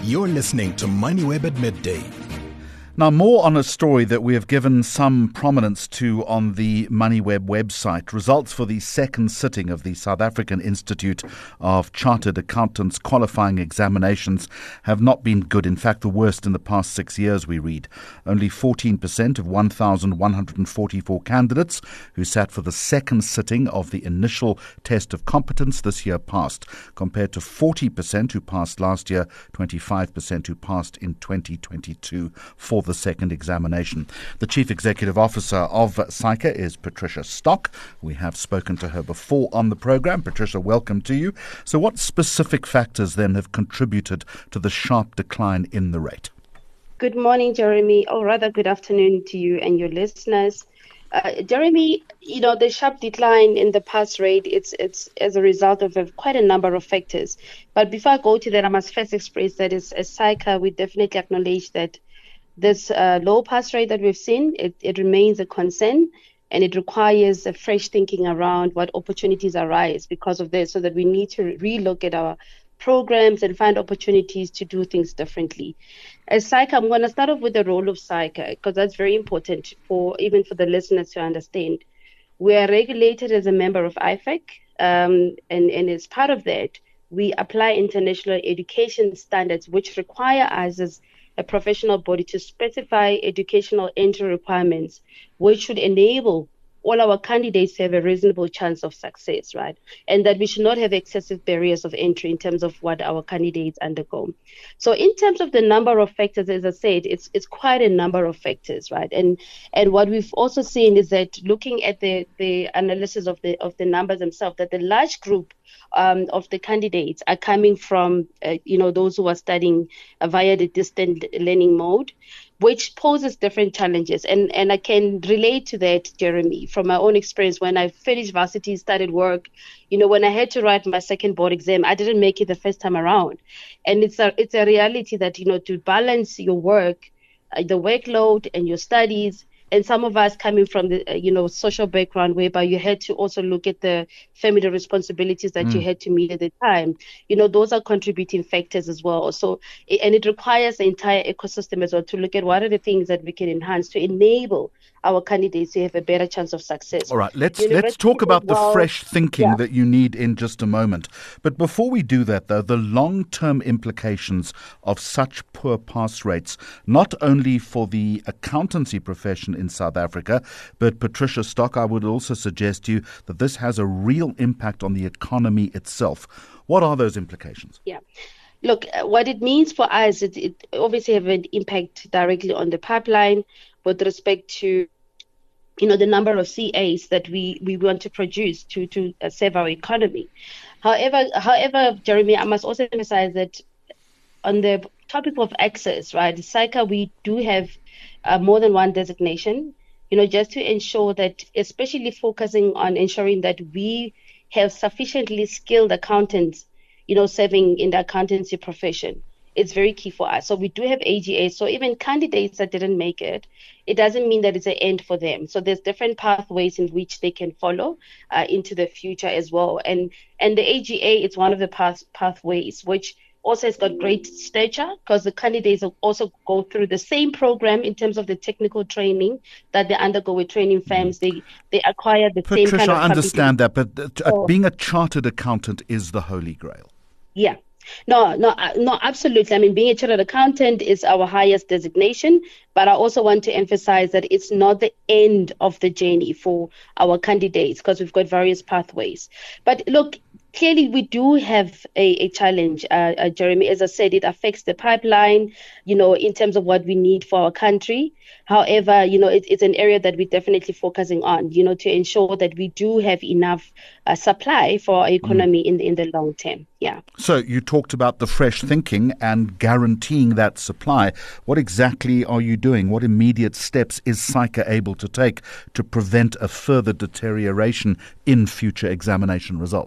You're listening to MoneyWeb at midday. Now, more on a story that we have given some prominence to on the MoneyWeb website. Results for the second sitting of the South African Institute of Chartered Accountants qualifying examinations have not been good. In fact, the worst in the past 6 years, we read. Only 14% of 1,144 candidates who sat for the second sitting of the initial test of competence this year passed, compared to 40% who passed last year, 25% who passed in 2022 for the second examination. The Chief Executive Officer of SAICA is Patricia Stock. We have spoken to her before on the program. Patricia, welcome to you. So what specific factors then have contributed to the sharp decline in the rate? Good morning, Jeremy, or rather good afternoon to you and your listeners. Jeremy, the sharp decline in the pass rate, it's as a result of quite a number of factors. But before I go to that, I must first express that as SAICA, we definitely acknowledge that this low pass rate that we've seen, it remains a concern, and it requires a fresh thinking around what opportunities arise because of this, so that we need to relook at our programs and find opportunities to do things differently. As SAICA, I'm going to start off with the role of SAICA, because that's very important even for the listeners to understand. We are regulated as a member of IFEC, and as part of that, we apply international education standards, which require us as a professional body to specify educational entry requirements, which should enable all our candidates to have a reasonable chance of success, right? And that we should not have excessive barriers of entry in terms of what our candidates undergo. So in terms of the number of factors, as I said, it's quite a number of factors, right? And what we've also seen is that looking at the analysis of the numbers themselves, that the large group of the candidates are coming from, those who are studying via the distant learning mode, which poses different challenges. And I can relate to that, Jeremy, from my own experience. When I finished varsity, started work, when I had to write my second board exam, I didn't make it the first time around. And it's a reality that, to balance your work, the workload and your studies, and some of us coming from the, social background whereby you had to also look at the family responsibilities that you had to meet at the time. Those are contributing factors as well. So, and it requires the entire ecosystem as well to look at what are the things that we can enhance to enable our candidates to have a better chance of success. All right, let's talk about the fresh thinking that you need in just a moment. But before we do that, though, the long-term implications of such poor pass rates, not only for the accountancy profession in South Africa, but Patricia Stock, I would also suggest to you that this has a real impact on the economy itself. What are those implications? Yeah. Look, what it means for us, it obviously have an impact directly on the pipeline with respect to the number of CAs that we want to produce to save our economy. However, Jeremy, I must also emphasize that on the topic of access, right, SAICA, we do have more than one designation, just to ensure that, especially focusing on ensuring that we have sufficiently skilled accountants, serving in the accountancy profession. It's very key for us. So we do have AGA. So even candidates that didn't make it, it doesn't mean that it's an end for them. So there's different pathways in which they can follow into the future as well. And the AGA is one of the pathways, which also has got great stature, because the candidates also go through the same program in terms of the technical training that they undergo with training firms. They acquire the Patricia, same kind of I understand that, but being a chartered accountant is the holy grail. Yeah. No, absolutely. I mean, being a chartered accountant is our highest designation, but I also want to emphasize that it's not the end of the journey for our candidates, because we've got various pathways. But look, clearly we do have a challenge, Jeremy. As I said, it affects the pipeline, in terms of what we need for our country. However, it's an area that we're definitely focusing on, to ensure that we do have enough supply for our economy in the long term. Yeah. So you talked about the fresh thinking and guaranteeing that supply. What exactly are you doing? What immediate steps is SAICA able to take to prevent a further deterioration in future examination results?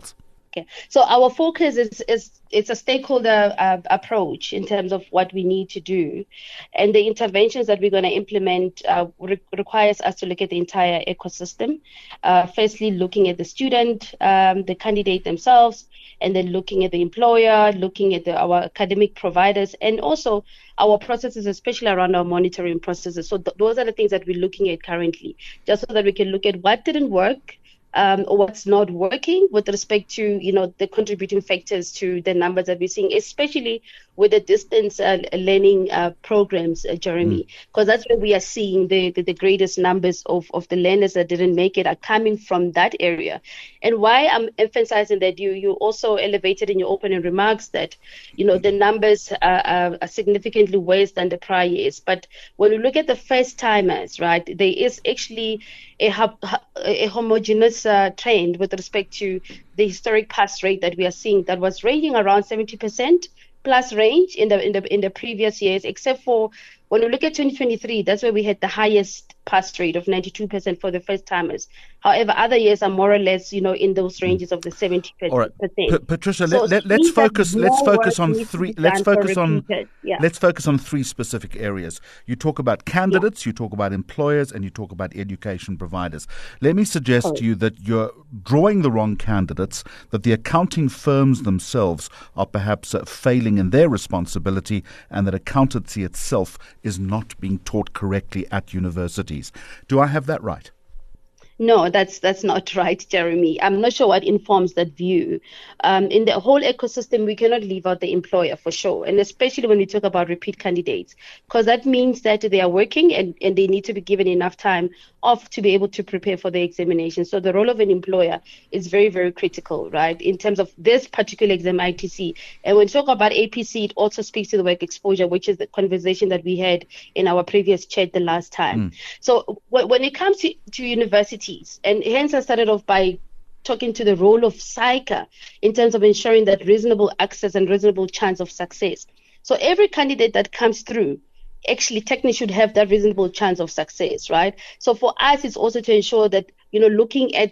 Okay. So our focus is it's a stakeholder approach in terms of what we need to do, and the interventions that we're going to implement requires us to look at the entire ecosystem. Firstly, looking at the student, the candidate themselves, and then looking at the employer, looking at our academic providers, and also our processes, especially around our monitoring processes. So those are the things that we're looking at currently, just so that we can look at what didn't work, or what's not working with respect to, the contributing factors to the numbers that we're seeing, especially with the distance learning programs, Jeremy, because that's where we are seeing the greatest numbers of the learners that didn't make it are coming from that area. And why I'm emphasizing that, you also elevated in your opening remarks that, the numbers are significantly worse than the prior years. But when you look at the first timers, right, there is actually a homogeneous trend with respect to the historic pass rate that we are seeing that was ranging around 70% plus range in the previous years, except for when you look at 2023, that's where we had the highest pass rate of 92% for the first timers. However, other years are more or less, in those ranges of the 70%. All right, Patricia, let's focus on three specific areas. You talk about candidates, you talk about employers, and you talk about education providers. Let me suggest to you that you're drawing the wrong candidates, that the accounting firms themselves are perhaps failing in their responsibility, and that accountancy itself is not being taught correctly at universities. Do I have that right? No, that's not right, Jeremy. I'm not sure what informs that view. In the whole ecosystem, we cannot leave out the employer for sure, and especially when we talk about repeat candidates, because that means that they are working and they need to be given enough time off to be able to prepare for the examination. So the role of an employer is very, very critical, right, in terms of this particular exam, ITC. And when we talk about APC, it also speaks to the work exposure, which is the conversation that we had in our previous chat the last time. So when it comes to university, and hence I started off by talking to the role of SAICA in terms of ensuring that reasonable access and reasonable chance of success. So every candidate that comes through actually technically should have that reasonable chance of success, right? So for us, it's also to ensure that, looking at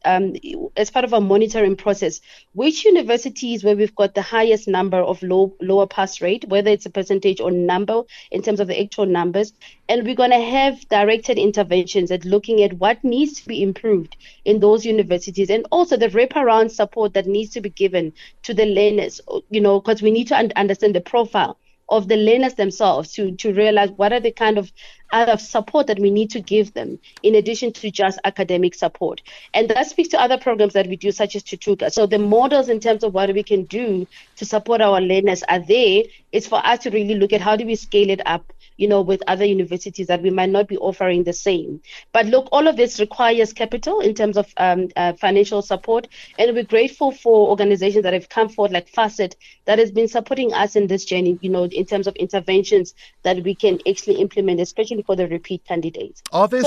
the as part of our monitoring process, which universities where we've got the highest number of lower pass rate, whether it's a percentage or number in terms of the actual numbers, and we're going to have directed interventions at looking at what needs to be improved in those universities, and also the wraparound support that needs to be given to the learners, because we need to understand the profile of the learners themselves to realize what are the kind of other support that we need to give them in addition to just academic support. And that speaks to other programs that we do, such as Tutuka. So the models in terms of what we can do to support our learners are there. It's for us to really look at how do we scale it up, with other universities that we might not be offering the same. But look, all of this requires capital in terms of financial support. And we're grateful for organizations that have come forward, like Facet, that has been supporting us in this journey, in terms of interventions that we can actually implement, especially for the repeat candidates. Are there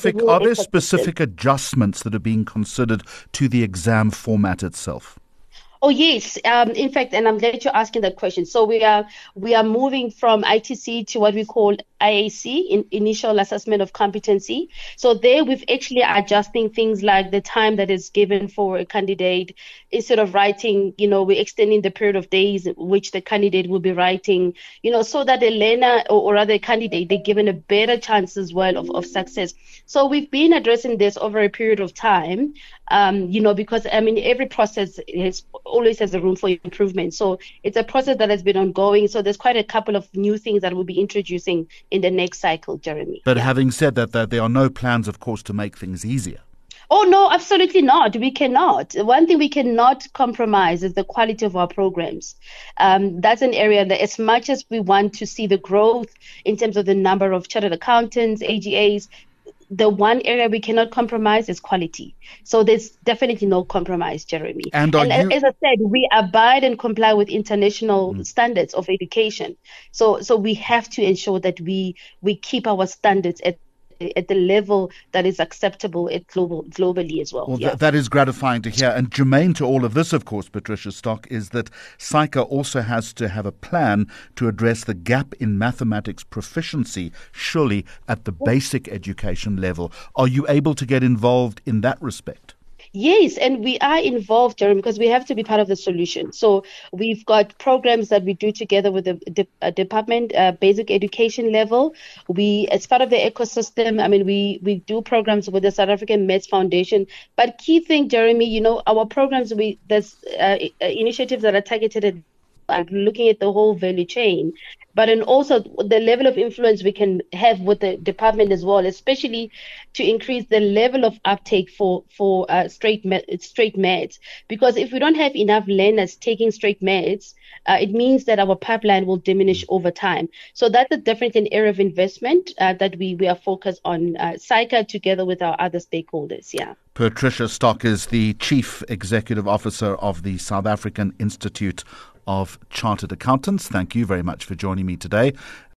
specific adjustments that are being considered to the exam format itself? Oh, yes. In fact, and I'm glad you're asking that question. So we are moving from ITC to what we call IAC, Initial Assessment of Competency. So there we've actually adjusting things like the time that is given for a candidate. Instead of writing, we're extending the period of days which the candidate will be writing, so that the learner or rather a candidate, they're given a better chance as well of success. So we've been addressing this over a period of time, because every process always has a room for improvement. So it's a process that has been ongoing. So there's quite a couple of new things that we'll be introducing in the next cycle, Jeremy. But having said that, there are no plans, of course, to make things easier. Oh, no, absolutely not. We cannot. One thing we cannot compromise is the quality of our programs. That's an area that, as much as we want to see the growth in terms of the number of chartered accountants, AGAs, the one area we cannot compromise is quality. So there's definitely no compromise, Jeremy. And as I said, we abide and comply with international standards of education. So we have to ensure that we keep our standards at the level that is acceptable globally as well. Well, that is gratifying to hear. And germane to all of this, of course, Patricia Stock, is that SAICA also has to have a plan to address the gap in mathematics proficiency, surely at the basic education level. Are you able to get involved in that respect? Yes, and we are involved, Jeremy, because we have to be part of the solution. So we've got programs that we do together with the department, basic education level. As part of the ecosystem, I mean, we do programs with the South African Mets Foundation. But key thing, Jeremy, our programs, there's initiatives that are targeted at looking at the whole value chain, but and also the level of influence we can have with the department as well, especially to increase the level of uptake for straight meds. Because if we don't have enough learners taking straight meds, it means that our pipeline will diminish over time. So that's definitely an area of investment that we are focused on, SAICA together with our other stakeholders. Yeah. Patricia Stock is the Chief Executive Officer of the South African Institute of Chartered Accountants. Thank you very much for joining me today.